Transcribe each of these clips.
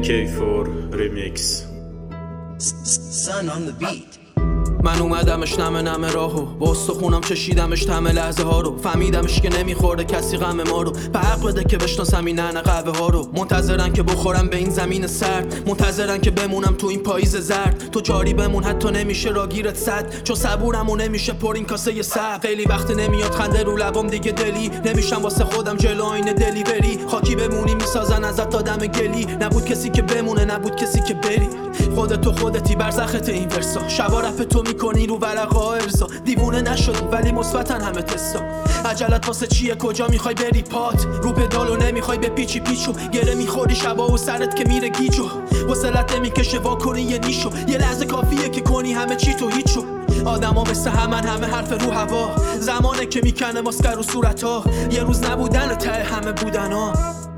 AK4 Remix. Sun on the beat. من اومدمش نمه راهو با استخونم چشیدمش همه لحظه ها رو فهمیدمش که نمیخورده کسی غم ما رو به حق بده که بشناسم این نعن قهوه ها رو منتظرن که بخورم به این زمین سرد منتظرن که بمونم تو این پاییز زرد تو جاری بمون حتی نمیشه راگیرت صد چون صبورمو نمیشه پر این کاسه سرد خیلی وقت نمیاد خنده رو لبام دیگه دلی نمیشم واسه خودم جلو آینه دلیوری خاکی بمونی میسازن ازت آدم گلی نبود کسی که بمونه نبود کسی که بری خودتی برزخت این ورسا شبا رپ تو میکنی رو ورقا ارزا دیوونه نشدی ولی مثبتن همه تستا عجلت واسه چیه کجا میخوای بری پات رو پدالو نمیخوای به پیچو گره میخوری شبا و سرت که میره گیجو وصلت نمیکشه واکنی یه نیشو یه لحظه کافیه که کنی همه چی تو هیچو آدما مثل همه حرف رو هوا زمانه که میکنه ماسکر رو صورتا یه روز نبودن ته همه بودنا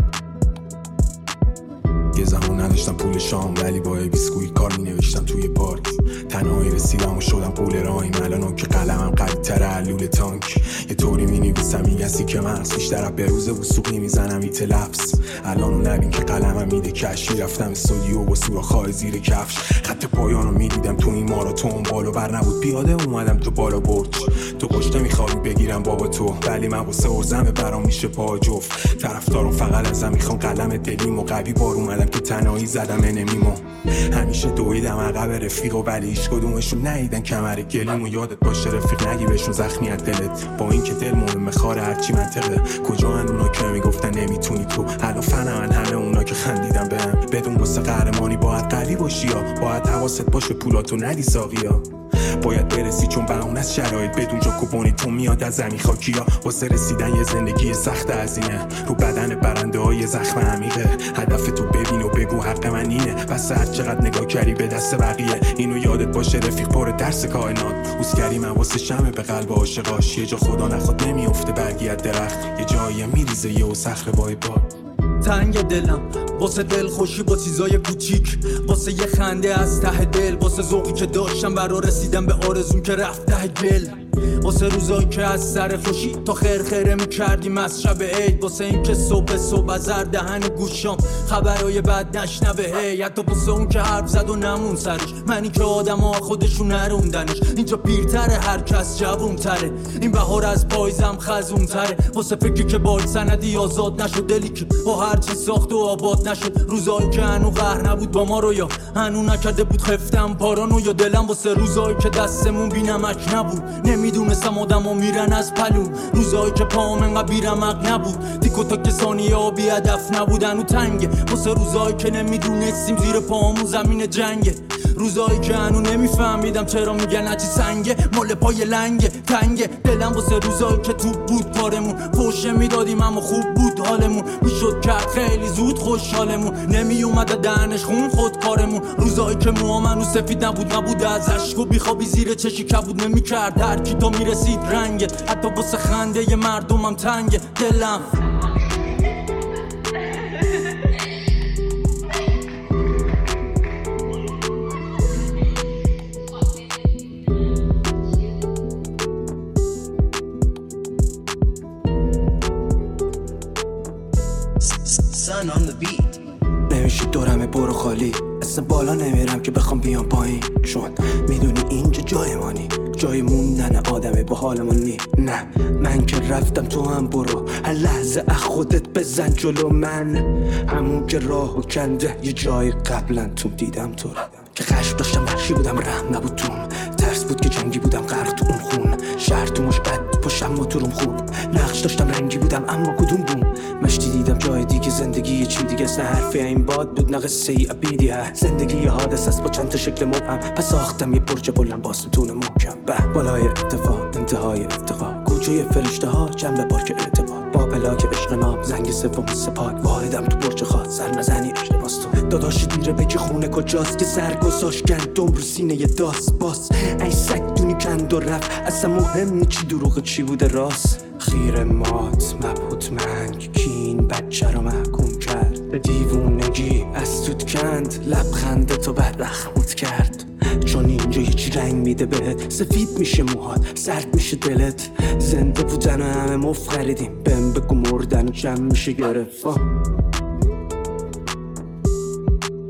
یه زمان نداشتم پول شام ولی با بیسکویت کار می نوشتم توی پارک تنهایی رسیدم و شدم پول رایم الان که قلمم قوی‌تره علول تانک یه طوری می نویسم میگسی که مغز بیشتر به روز وسوقی میزنم این لفظ الانو نبین که قلمم میده کشی رفتم استودیو با سوراخ‌های زیر کفش خط پایانو میدیدم تو این ماراتون بالا بر نبود پیاده اومدم تو بالا برج تو پشت میخوای بگیرم بابا تو ولی من واسه ارزم برام میشه پا جفت طرفدارم فقط ازم میخوان قلم دلیم و قوی بار اومدم که تنهایی زدم انمیمو همیشه دویدم عقب رفیق و ولی هیچ کدومشون ندیدن کمر گلیم و یادت باشه رفیق نگی بهشون زخمی از دلت با اینکه دل مهم خاره هرچی منطقه کجا هن اونا که میگفتن نمیتونی تو الان فنمن همه اونا که خندیدن بهم بدون واسه قهرمانی باید قوی باشی یا باید حواست باشه پولاتو ندی ساقیا باید برسی چون بهونه از شرایط بدون جا کوپونی تو میاد از زمین خاکیا واسه رسیدن یه زندگی سخت هزینه رو بدن برنده های زخم عمیقه هدف تو ببین و بگو حق من اینه بس هر چقدر نگاه کردی به دست بقیه اینو یادت باشه رفیق پر درس کائنات اوسکری من واسه شمع به قلب عاشقاش یه جا خدا نخواد نمیافته برگی از درخت یه جایی میریزه یه صخره وای باد تنگ دلم واسه دل خوشی با چیزای کوچیک واسه یه خنده از ته دل واسه ذوقی که داشتم برا رسیدم به آرزوم که رفت ته گل واسه روزایی که از سر خوشی تا خرخره میکردیم از شب عید واسه این که صبح از هر دهن گوشام خبرای بد نشنوه حتی واسه اون که حرف زد و نمون سرش منی که آدم ها خودشون نروندنش اینجا پیرتره هر کس جوونتره این بهار از پایزم خزونتره واسه فکری که باید سندی آزاد نشد دلی که با هر چی ساخت و آباد نشد روزایی که هنو قهر نبود با ما رو یا هنو نکرده بود خفتم پارانو یا دلم واسه روزایی که دستمون بینمک نبود نمیدونستم آدم میرن از پلو روزایی که پام انقدر بیرمق نبود تیکو تا کسانی ها بی هدف نبودن و تنگه واسه روزایی که نمیدونستیم زیر پامون زمین جنگه روزایی که هنو نمیفهمیدم چرا میگن هرچی سنگه مال پای لنگه تنگه دلم واسه روزایی که تو بود کارمون فوشه میدادیم اما خوب بود حالمون میشد کرد خیلی زود خوشحالمون نمیومد دهنش خون خود کارمون روزایی که موامنو سفید نبود از عشق و بیخوابی زیر چشی کبود نمیکرد هر کی تو میرسید رنگه حتی واسه خنده ی مردمم تنگه دلم Sun on the beat. نمیشه دورمه برو خالی اصلا بالا نمیرم که بخوام بیام پایین چون میدونی اینجا جای مانی جای موندن آدمه با حالمون نی نه من که رفتم تو هم برو هر لحظه از خودت بزن جلو من همون که راهو کنده یه جای قبلا تو دیدم تو رو که خشم داشتم وحشی بودم رحم نبود توم ترس بود که جنگی بودم غرق تو اون خون شهر تو مش بد پشم موتورم خوب نقش داشتم رنگی بودم اما کدوم بوم مشتی دیدم جای دیگه زندگی یه چی دیگه نه حرفی این باد بود نه قصه ای ابیدی زندگی یه حادث است با چند تا شکل مبهم پس ساختم یه برج بلند با ستون محکم به بالای اتفاق انتهای ارتقا کوچه فرشته ها جنب پارک اعتبار با پلاک عشق ما زنگ سوم سپاد واحدم تو برج خاص سر نزنی اشتباس تو داداش دیره بگی خونه کجاست که سرگذاشت گندم رو سینه یه داس باس ای سگ دونی کند و رفت اصلا مهم نی چی دروغ چی بوده راست خیر مات مبهوت منگ کین بچه رو محکوم کرد به دیوونگی از توت کند لبخند تو بر رخموت کرد چون اینجا یه چی رنگ میده بهت سفید میشه موهات سرد میشه دلت زنده بودن و همه مفت خریدیم بهم بگو مردن جمع میشه گرفت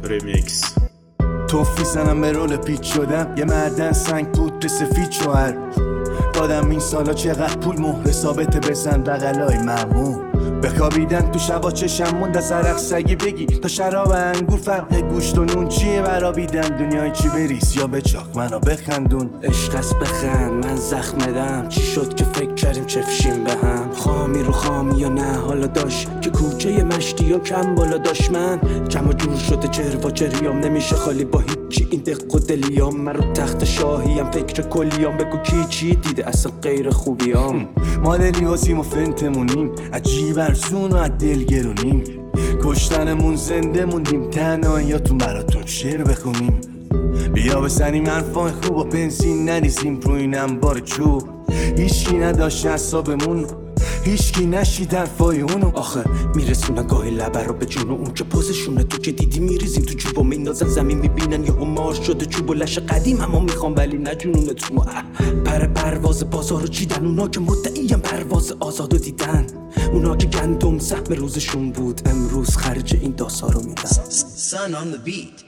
رمیکس. توفی زنم به رول پیچ شدم، یه معدن سنگ بود به سفید شوهر دادم. این سالا چقدر پول مهر ثابت بزن بغلای ممنون. بخوابیدن تو شبا چشم موند از عرق سگی بگی تا شراب انگور فرق گوشت و نون چیه برابیدن. دنیای چی بریز یا به چاک منو بخندون. عشق است بخند من زخمدم، چی شد که فکر کردیم چفشیم به هم. خامی رو خامی یا نه حالا داشت که کوچه مشتی یا کم بالا داشت. من کم و جور شده چهر و چریام، نمیشه خالی با هیچی این دق و دلیام. من رو تخت شاهیم فکر کلیام، بگو کی چی دیده اصلا غیر خوبیام. مادلی واسیم و فنتمونیم، عجیب ارزون و عدل گرونیم. کشتنمون زنده موندیم، تنهاییاتون براتون شعر بخونیم. بیا بزنیم حرفای خوب و بنزین نریزیم رو این انبار چوب. هیچکی نداشت حسابمون، هیچکی نشید حرفای اونو. آخه میرسونن گاهی لبر رو به جون اون که پوزشونه. تو که دیدی میریزیم تو چوب و میندازن زمین، میبینن یه مارش شده چوب و لش قدیم. اما میخوام ولی نجونونه تو پرواز بازار رو چیدن. اونا که مدعیم پرواز آزاد رو دیدن، اونا که گندم سهم روزشون بود امروز خرج این داسا رو میدن. Sun on the beat.